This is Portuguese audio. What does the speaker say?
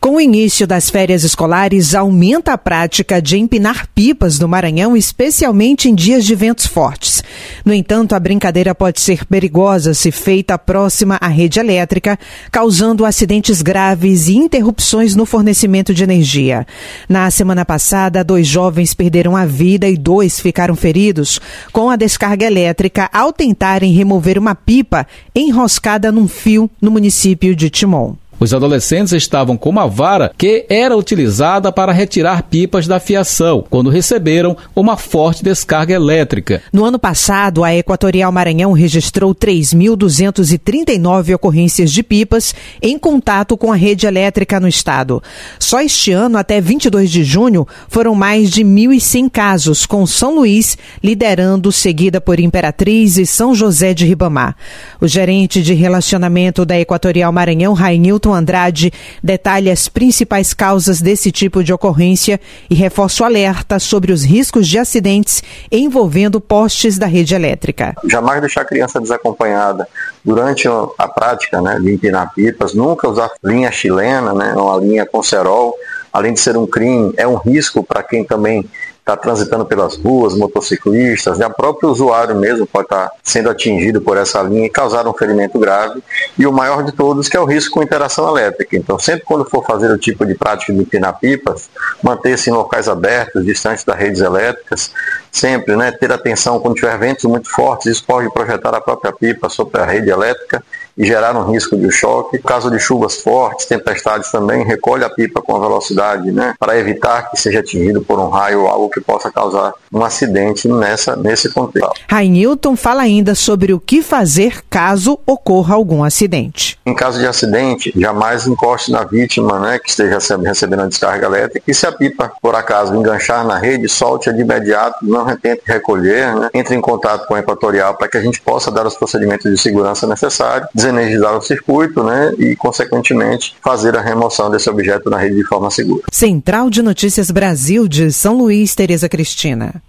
Com o início das férias escolares, aumenta a prática de empinar pipas no Maranhão, especialmente em dias de ventos fortes. No entanto, a brincadeira pode ser perigosa se feita próxima à rede elétrica, causando acidentes graves e interrupções no fornecimento de energia. Na semana passada, 2 jovens perderam a vida e 2 ficaram feridos com a descarga elétrica ao tentarem remover uma pipa enroscada num fio no município de Timon. Os adolescentes estavam com uma vara que era utilizada para retirar pipas da fiação, quando receberam uma forte descarga elétrica. No ano passado, a Equatorial Maranhão registrou 3.239 ocorrências de pipas em contato com a rede elétrica no estado. Só este ano, até 22 de junho, foram mais de 1.100 casos, com São Luís liderando, seguida por Imperatriz e São José de Ribamar. O gerente de relacionamento da Equatorial Maranhão, Rainilton Andrade, detalha as principais causas desse tipo de ocorrência e reforça o alerta sobre os riscos de acidentes envolvendo postes da rede elétrica. Jamais deixar a criança desacompanhada durante a prática, de empinar pipas, nunca usar linha chilena, uma linha com cerol. Além de ser um crime, é um risco para quem também está transitando pelas ruas, motociclistas, o próprio usuário mesmo pode estar sendo atingido por essa linha e causar um ferimento grave. E o maior de todos, que é o risco com interação elétrica. Então, sempre quando for fazer o tipo de prática de empinar pipas, manter-se em locais abertos, distantes das redes elétricas, sempre ter atenção quando tiver ventos muito fortes, isso pode projetar a própria pipa sobre a rede elétrica e gerar um risco de choque. No caso de chuvas fortes, tempestades também, recolhe a pipa com a velocidade, para evitar que seja atingido por um raio ou algo que possa causar um acidente nesse contexto. Rainilton fala ainda sobre o que fazer caso ocorra algum acidente. Em caso de acidente, jamais encoste na vítima, que esteja recebendo a descarga elétrica, e se a pipa, por acaso, enganchar na rede, solte-a de imediato, não tente recolher, entre em contato com a Equatorial para que a gente possa dar os procedimentos de segurança necessários, desenergizar o circuito, e, consequentemente, fazer a remoção desse objeto na rede de forma segura. Central de Notícias Brasil de São Luís, Tereza Cristina.